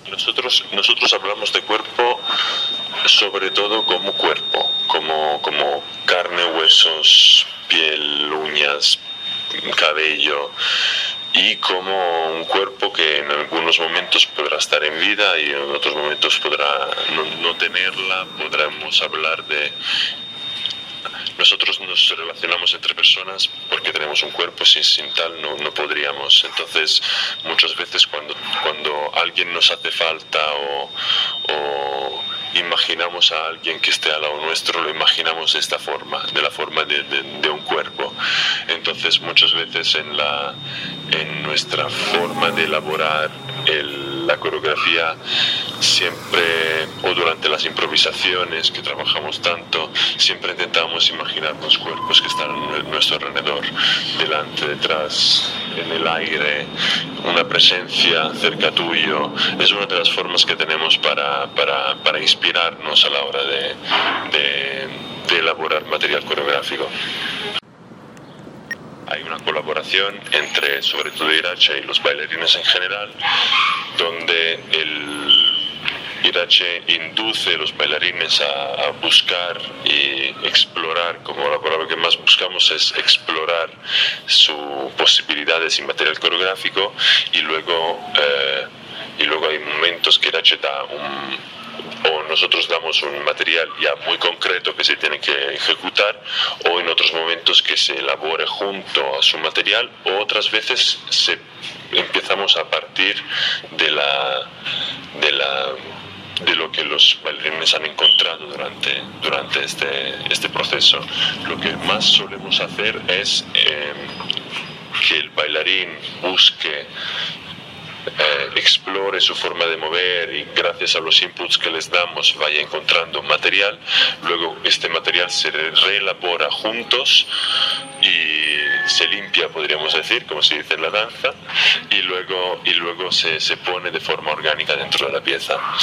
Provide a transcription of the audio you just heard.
Nosotros hablamos de cuerpo sobre todo como cuerpo, como carne, huesos, piel, uñas, cabello, y como un cuerpo que en algunos momentos podrá estar en vida y en otros momentos podrá no tenerla. Podremos hablar de... Nosotros nos relacionamos entre personas porque tenemos un cuerpo, sin tal no podríamos. Entonces, muchas veces cuando alguien nos hace falta o imaginamos a alguien que esté al lado nuestro, lo imaginamos de esta forma, de la forma de un cuerpo. Entonces, muchas veces en nuestra forma de elaborar la coreografía, siempre, o durante las improvisaciones que trabajamos tanto, siempre intentamos imaginarnos cuerpos que están a nuestro alrededor, delante, detrás, en el aire, una presencia cerca tuyo. Es una de las formas que tenemos para inspirarnos a la hora de elaborar material coreográfico. Hay una colaboración entre, sobre todo, Irache y los bailarines en general, donde Irache induce a los bailarines a buscar y explorar, como la palabra que más buscamos es explorar sus posibilidades y material coreográfico, y luego hay momentos que Irache da o nosotros damos un material ya muy concreto que se tiene que ejecutar, o en otros momentos que se elabore junto a su material, o otras veces empezamos a partir de lo que los bailarines han encontrado durante este proceso. Lo que más solemos hacer es que el bailarín busque, explore su forma de mover, y gracias a los inputs que les damos vaya encontrando material. Luego este material se reelabora juntos y se limpia, podríamos decir, como se dice en la danza, y luego se pone de forma orgánica dentro de la pieza.